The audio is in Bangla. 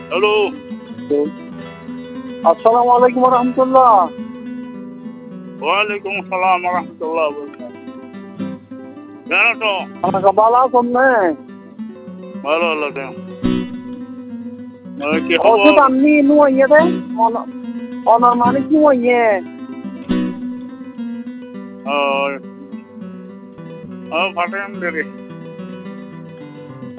হ্যালো। আসসালামু আলাইকুম রহমতুল্লাহ। ওয়ালাইকুম আসসালাম রহমতুল্লাহ। কেন তো? আমাকে ভালো আছেন না? ভালো হলো কেন? কি খবর? ওষুধ আপনি নুয়ে দেন অনর্মানিক নুয়ে ফাটেন দেরি